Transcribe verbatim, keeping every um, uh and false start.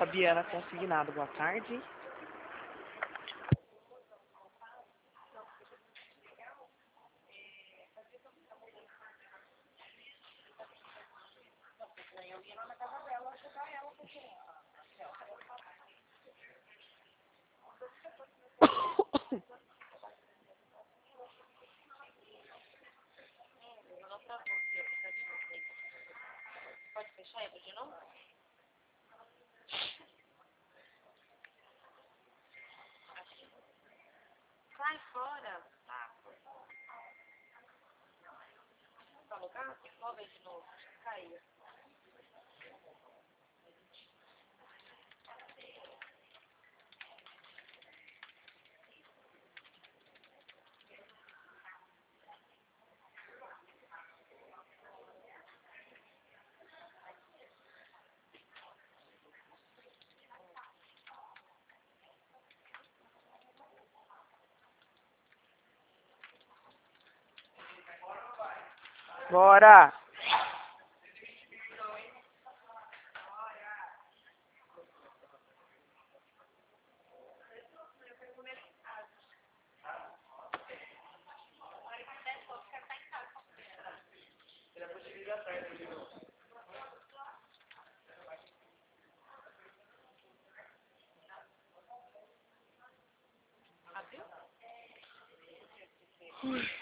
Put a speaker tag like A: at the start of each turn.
A: Fabiana Consignado, boa tarde.
B: Pode fechar ele de novo? Aqui. Sai fora. Saco. Tá no gato? Sobe aí de novo. Caiu.
A: Bora!
B: Abriu?